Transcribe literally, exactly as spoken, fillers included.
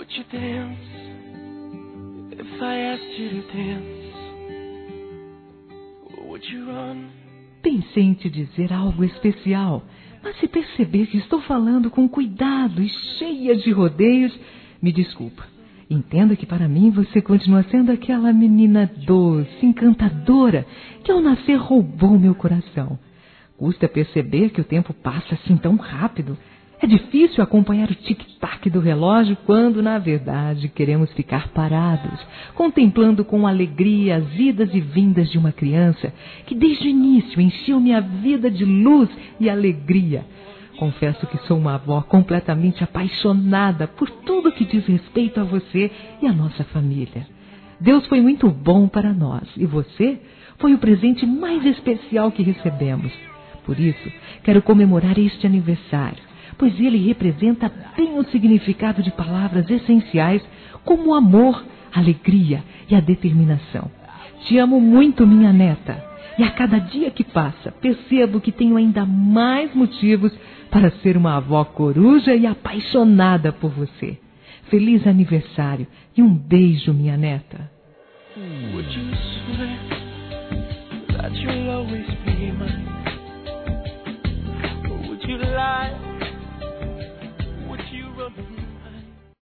Would you dance if I asked you to dance? Would you run? Pensei em te dizer algo especial, mas se perceber que estou falando com cuidado e cheia de rodeios, me desculpa. Entenda que para mim você continua sendo aquela menina doce, encantadora, que ao nascer roubou meu coração. Custa perceber que o tempo passa assim tão rápido. É difícil acompanhar o tic-tac do relógio quando, na verdade, queremos ficar parados, contemplando com alegria as idas e vindas de uma criança que desde o início encheu minha vida de luz e alegria. Confesso que sou uma avó completamente apaixonada por tudo que diz respeito a você e a nossa família. Deus foi muito bom para nós e você foi o presente mais especial que recebemos. Por isso, quero comemorar este aniversário, pois ele representa bem o significado de palavras essenciais como o amor, a alegria e a determinação. Te amo muito, minha neta, e a cada dia que passa percebo que tenho ainda mais motivos para ser uma avó coruja e apaixonada por você. Feliz aniversário e um beijo, minha neta. Would you swear that you'll always be mine?